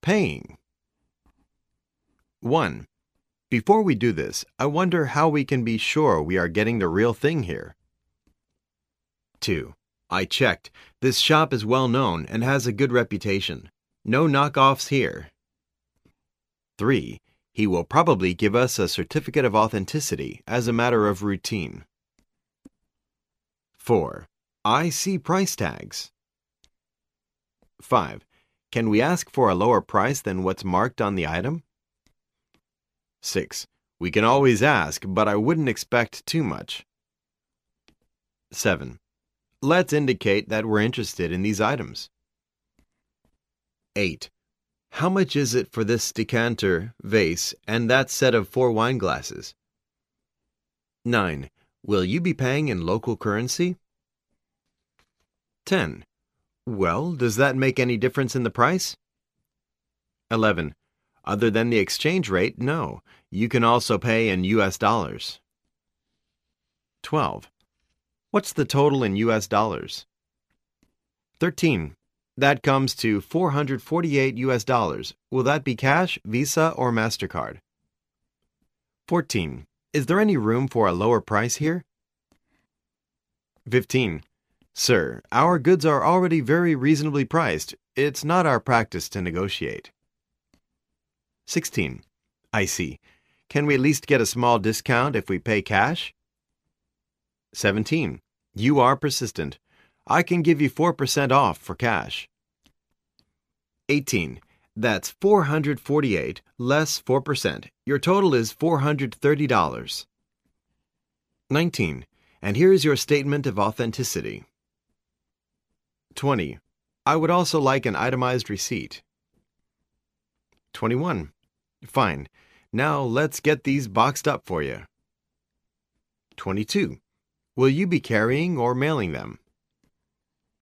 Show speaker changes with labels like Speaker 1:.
Speaker 1: Paying. 1. Before we do this, I wonder how we can be sure we are getting the real thing here. 2. I checked. This shop is well known and has a good reputation. No knockoffs here. 3. He will probably give us a certificate of authenticity as a matter of routine. 4. I see price tags. 5. Can we ask for a lower price than what's marked on the item? 6. We can always ask, but I wouldn't expect too much. 7. Let's indicate that we're interested in these items. 8. How much is it for this decanter, vase, and that set of 4 wine glasses? 9. Will you be paying in local currency? 10. Well, does that make any difference in the price? 11. Other than the exchange rate, no. You can also pay in US dollars. 12. What's the total in US dollars? 13. That comes to 448 US dollars. Will that be cash, Visa, or MasterCard? 14. Is there any room for a lower price here? 15. Sir, our goods are already very reasonably priced. It's not our practice to negotiate. 16. I see. Can we at least get a small discount if we pay cash? 17. You are persistent. I can give you 4% off for cash. 18. That's 448 less 4%. Your total is $430. 19. And here is your statement of authenticity. 20. I would also like an itemized receipt. 21. Fine. Now let's get these boxed up for you. 22. Will you be carrying or mailing them?